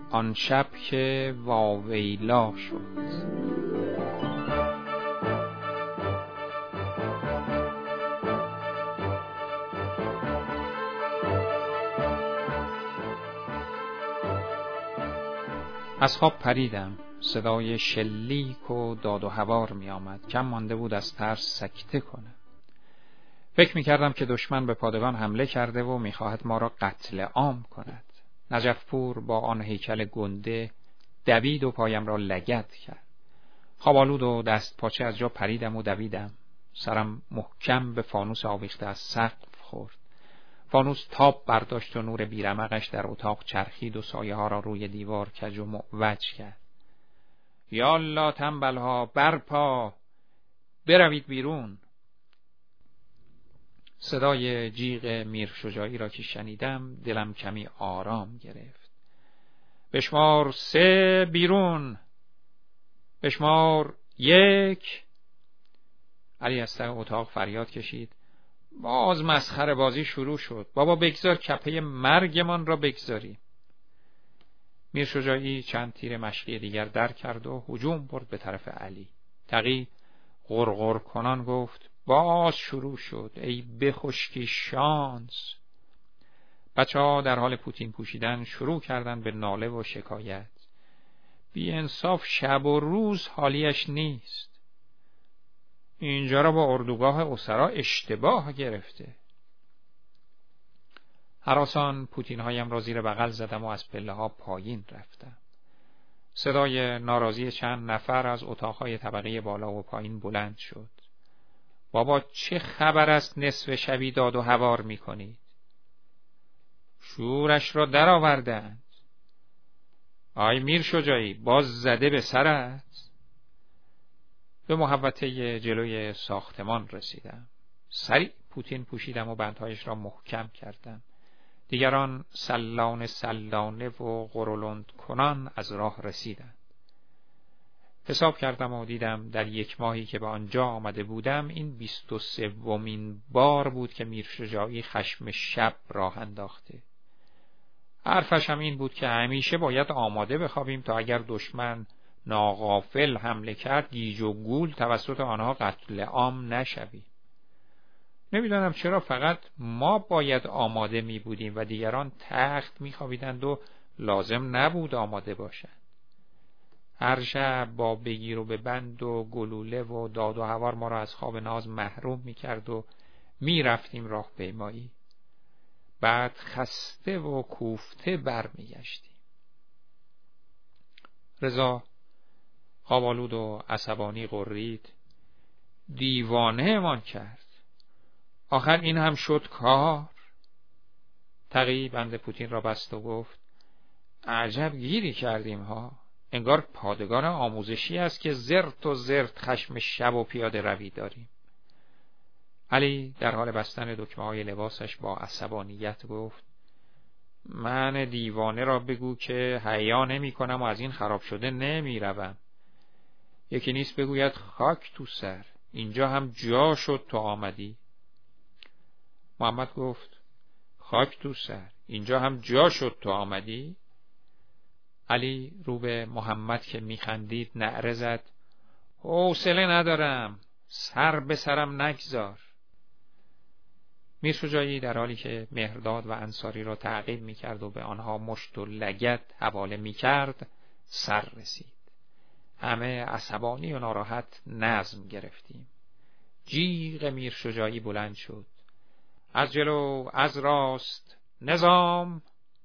آن شب که واویلا شد. از خواب پریدم. صدای شلیک و داد و هوار می آمد. کم مانده بود از ترس سکته کنم. فکر می کردم که دشمن به پادگان حمله کرده و می خواهد ما را قتل عام کند. نجفپور با آن هیکل گنده دوید و پایم را لگد کرد. خواب آلود و دست پاچه از جا پریدم و دویدم. سرم محکم به فانوس آویخته از سقف خورد. فانوس تاب برداشت و نور بیرمقش در اتاق چرخید و سایه ها را روی دیوار کج و معوج کرد. یالا تنبلها، برپا، بروید بیرون. صدای جیغ میرشجاعی را که شنیدم دلم کمی آرام گرفت. بشمار 3 بیرون، بشمار 1. علی از ته اتاق فریاد کشید. باز مسخره بازی شروع شد. بابا بگذار کپه مرگمان را بگذاری. میرشجاعی چند تیر مشقی دیگر در کرد و هجوم برد به طرف علی. تقی غرغر کنان گفت باز شروع شد. ای بخشکی شانس. بچه‌ها در حال پوتین پوشیدن شروع کردن به ناله و شکایت. بی انصاف شب و روز حالیش نیست. اینجا را با اردوگاه اسرا اشتباه گرفته. هراسان پوتین هایم را زیر بغل زدم و از پله ها پایین رفتم. صدای ناراضی چند نفر از اتاقهای طبقه بالا و پایین بلند شد. بابا چه خبر است نصف شبی داد و هوار می کنید؟ شورش را در آوردند. آی میرشجاعی باز زده به سرت؟ به محوطه جلوی ساختمان رسیدم. سریع پوتین پوشیدم و بندهایش را محکم کردم. دیگران سلانه و غرولند کنان از راه رسیدند. حساب کردم و دیدم در 1 ماهی که به آنجا آمده بودم این 23مین بار بود که میرشجاعی خشم شب راه انداخته. حرفش هم این بود که همیشه باید آماده بخوابیم تا اگر دشمن ناغافل حمله کرد گیج و گول توسط آنها قتل عام نشویم. نمیدانم چرا فقط ما باید آماده می بودیم و دیگران تخت می خوابیدند و لازم نبود آماده باشند. هر شب با بگیر و به بند و گلوله و داد و هوار ما را از خواب ناز محروم می کرد و می رفتیم راه پیمایی. بعد خسته و کوفته بر می گشتیم. رضا خواب آلود و عصبانی غرید. دیوانه مان کرد. آخر این هم شد کار. تقی بند پوتین را بست و گفت عجب گیری کردیم ها. انگار پادگان آموزشی است که زرت و زرت خشم شب و پیاده روی داریم. علی در حال بستن دکمه های لباسش با عصبانیت گفت من دیوانه را بگو که حیا نمی کنم و از این خراب شده نمی روم. یکی نیست بگوید خاک تو سر، اینجا هم جا شد تو آمدی. محمد گفت خاک تو سر، اینجا هم جا شد تو آمدی. علی رو به محمد که میخندید نعره زد حوصله ندارم، سر به سرم نگذار. میرشجاعی در حالی که مهرداد و انصاری را تعقیب میکرد و به آنها مشت و لگد حواله میکرد سر رسید. همه عصبانی و ناراحت نظم گرفتیم. جیغ میرشجاعی بلند شد. از جلو، از راست، نظام.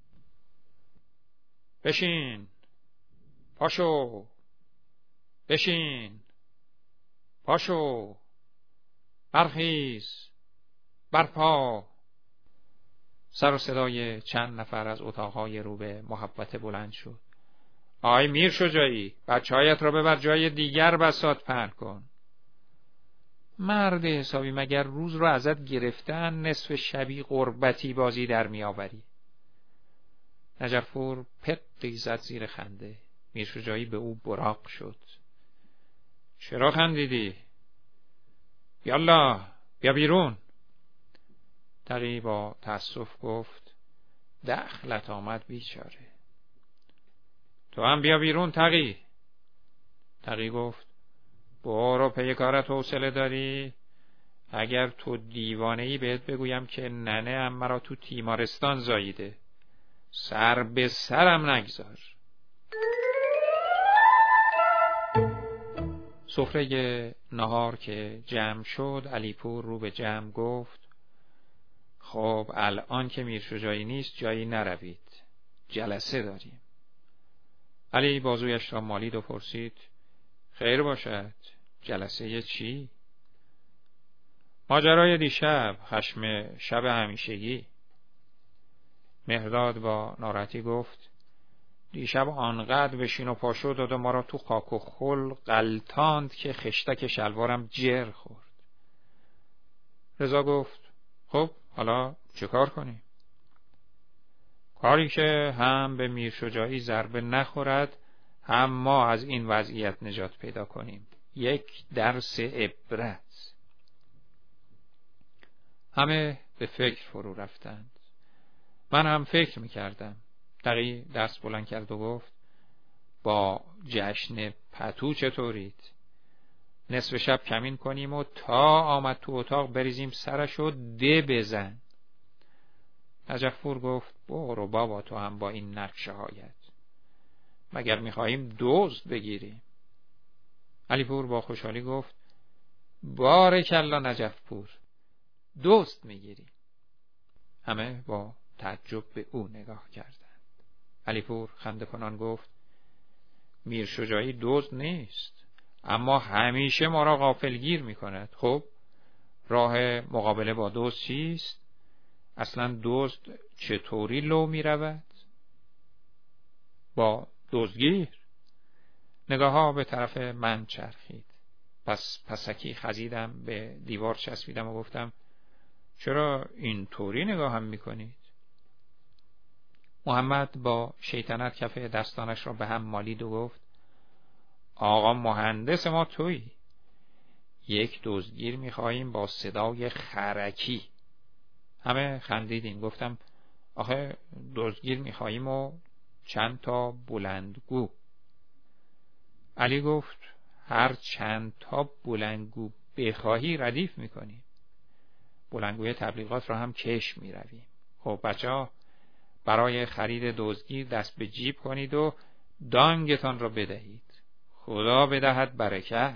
بشین، پاشو، بشین، پاشو، برخیز، برپا. سر و صدای چند نفر از اتاقهای رو به محوطه بلند شد. آی میرشجاعی، بچه‌هایت را ببر جای دیگر بساط پهن کن. مرد حسابی مگر روز رو ازت گرفتن نصف شبی قربتی بازی در میآوری؟ نجفپور پقی زد زیر خنده. میرشجاعی به او براق شد. چرا خندیدی؟ یالا بیا بیرون. تقی با تأسف گفت دخلت آمد بیچاره. تو هم بیا بیرون تقی. تقی گفت برو پی کارت حوصله داری؟ اگر تو دیوانه‌ای بهت بگویم که ننه ام مرا تو تیمارستان زاییده. سر به سرم نگذار. سفره نهار که جمع شد، علیپور رو به جمع گفت خب الان که میرشجاعی نیست جایی نروید، جلسه داریم. علی بازویش را مالید و پرسید خیر باشد، جلسه چی؟ ماجرای دیشب، خشم شب همیشگی. مهرداد با ناراحتی گفت دیشب آنقدر بشین و پاشو داد و ما را تو خاک و خل غلطاند که خشتک شلوارم جر خورد. رضا گفت خب حالا چه کار کنیم؟ کاری که هم به میرشجاعی ضربه نخورد، هم ما از این وضعیت نجات پیدا کنیم. یک درس عبرت. همه به فکر فرو رفتند. من هم فکر میکردم. تقی دست بلند کرد و گفت با جشن پتو چطورید؟ نصف شب کمین کنیم و تا آمد تو اتاق بریزیم سرشو ده بزن. نجفپور گفت برو بابا تو هم با این نقشه هایت، مگر میخواییم دزد بگیریم؟ علیپور با خوشحالی گفت بارکالله نجفپور، دزد میگیری. همه با تعجب به او نگاه کردند. علیپور خنده کنان گفت میرشجاعی دزد نیست، اما همیشه ما را غافلگیر میکند. خب راه مقابله با دزد چیست؟ اصلا دزد چطوری لو میرود؟ با دزدگیر. نگاه ها به طرف من چرخید. پس پسکی خزیدم، به دیوار چسبیدم و گفتم چرا اینطوری نگاه هم میکنید؟ محمد با شیطنت کف دستانش را به هم مالید و گفت آقا مهندس ما تویی. یک دزدگیر میخواییم با صدای خرکی. همه خندیدیم. گفتم آخه دزدگیر میخواییم و چند تا بلندگو. علی گفت هر چند تا بلندگو بخواهی ردیف میکنیم. بلندگوی تبلیغات را هم کش میرویم. خب بچه‌ها برای خرید دزدگیر دست به جیب کنید و دانگتان را بدهید. خدا بدهد برکت.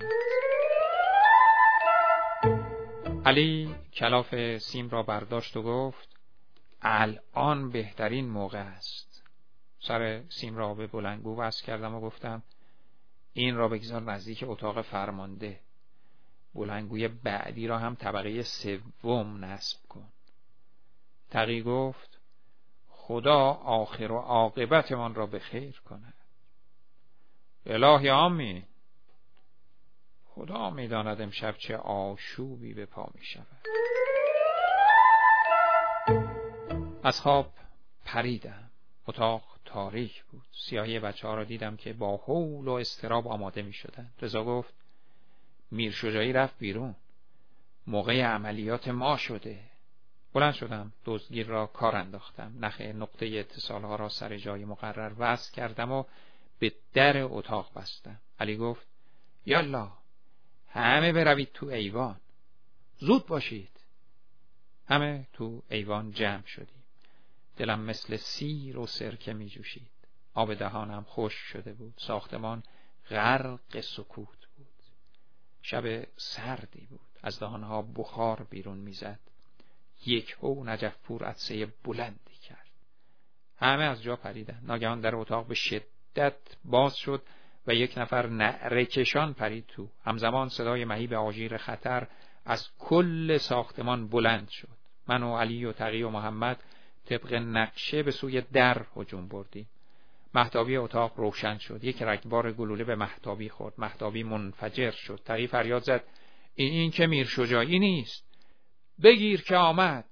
علی کلاف سیم را برداشت و گفت الان بهترین موقع است. سر سیم را به بلندگو وصل کردم و گفتم این را بگذار نزدیک اتاق فرمانده. بلندگوی بعدی را هم طبقه سوم نصب کن. تقی گفت خدا آخر و عاقبتمان را به خیر کند. الهی آمین. خدا میداند امشب چه آشوبی به پا می شود. از خواب پریدم. اتاق تاریک بود. سیاهی بچه‌ها را دیدم که با هول و اضطراب آماده می شدند. رضا گفت میرشجاعی رفت بیرون. موقع عملیات ما شده. بلند شدم. دزدگیر را کار انداختم. نخ نقطه اتصالها را سر جای مقرر وصل کردم و به در اتاق بستم. علی گفت یالا همه بروید تو ایوان. زود باشید. همه تو ایوان جمع شدیم. دلم مثل سیر و سرکه می جوشید. آب دهانم خشک شده بود. ساختمان غرق سکوت بود. شب سردی بود. از دهانها بخار بیرون میزد. یک هو نجفپور عطسه بلندی کرد. همه از جا پریدند. ناگهان در اتاق به شدت باز شد و یک نفر نعره کشان پرید تو. همزمان صدای مهیب آژیر خطر از کل ساختمان بلند شد. من و علی و تقی و محمد طبق نقشه به سوی در هجوم بردیم. مهتابی اتاق روشن شد. یک رگبار گلوله به مهتابی خورد. مهتابی منفجر شد. تقی فریاد زد این که میرشجاعی نیست، بگیر که آمد.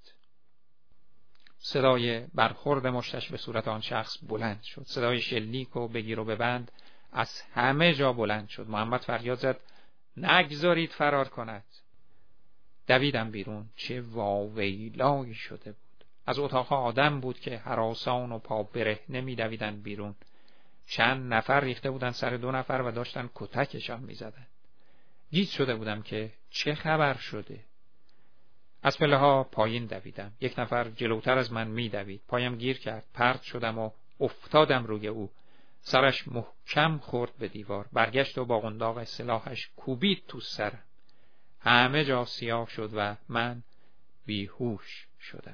صدای برخورد مشتش به صورت آن شخص بلند شد. صدای شلیک و بگیر و ببند از همه جا بلند شد. محمد فریاد زد نگذارید فرار کند. دویدم بیرون. چه واویلایی شده بود. از اتاقها آدم بود که هراسان و پا برهنه می دویدند بیرون. چند نفر ریخته بودن سر 2 نفر و داشتن کتکشان می‌زدند. گیج شده بودم که چه خبر شده. از پله‌ها پایین دویدم. 1 نفر جلوتر از من می‌دوید. پایم گیر کرد. پرت شدم و افتادم روی او. سرش محکم خورد به دیوار. برگشت و با قنداق سلاحش کوبید تو سرم. همه جا سیاه شد و من بیهوش شدم.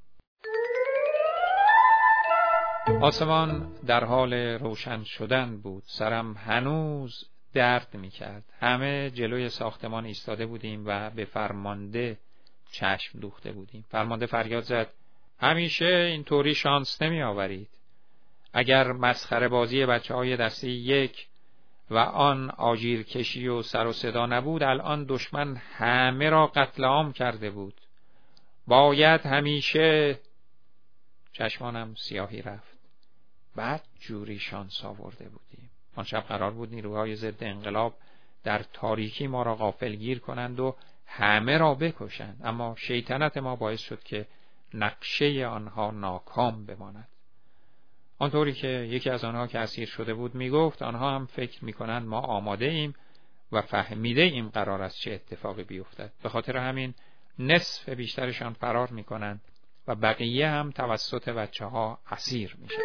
آسمان در حال روشن شدن بود. سرم هنوز درد می‌کرد. همه جلوی ساختمان ایستاده بودیم و به فرمانده چشم دوخته بودیم. فرمانده فریاد زد: همیشه اینطوری شانس نمی آورید. اگر مسخره بازی بچه‌های دسته 1 و آن آژیر کشی و سر و صدا نبود، الان دشمن همه را قتل عام کرده بود. باید همیشه. چشمانم سیاهی رفت. بعد جوری شانس آورده بودیم. آن شب قرار بود نیروهای ضد انقلاب در تاریکی ما را غافلگیر کنند و همه را بکشند، اما شیطنت ما باعث شد که نقشه آنها ناکام بماند. آنطوری که یکی از آنها که اسیر شده بود میگفت آنها هم فکر میکنند ما آماده ایم و فهمیده ایم قرار است چه اتفاقی بیفتد. به خاطر همین نصف بیشترشان فرار میکنند و بقیه هم توسط بچه‌ها اسیر میشن.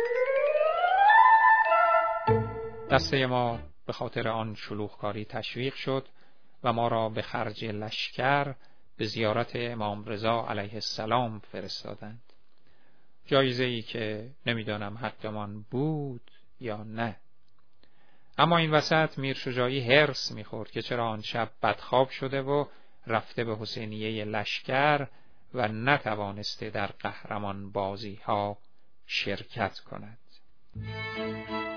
دسته ما به خاطر آن شلوغکاری تشویق شد و ما را به خرج لشکر به زیارت امام رضا علیه السلام فرستادند. جایزه‌ای که نمیدانم حقمان بود یا نه. اما این وسط میر شجاعی هرس میخورد که چرا آن شب بدخواب شده و رفته به حسینیه لشکر و نتوانسته در قهرمان بازی ها شرکت کند.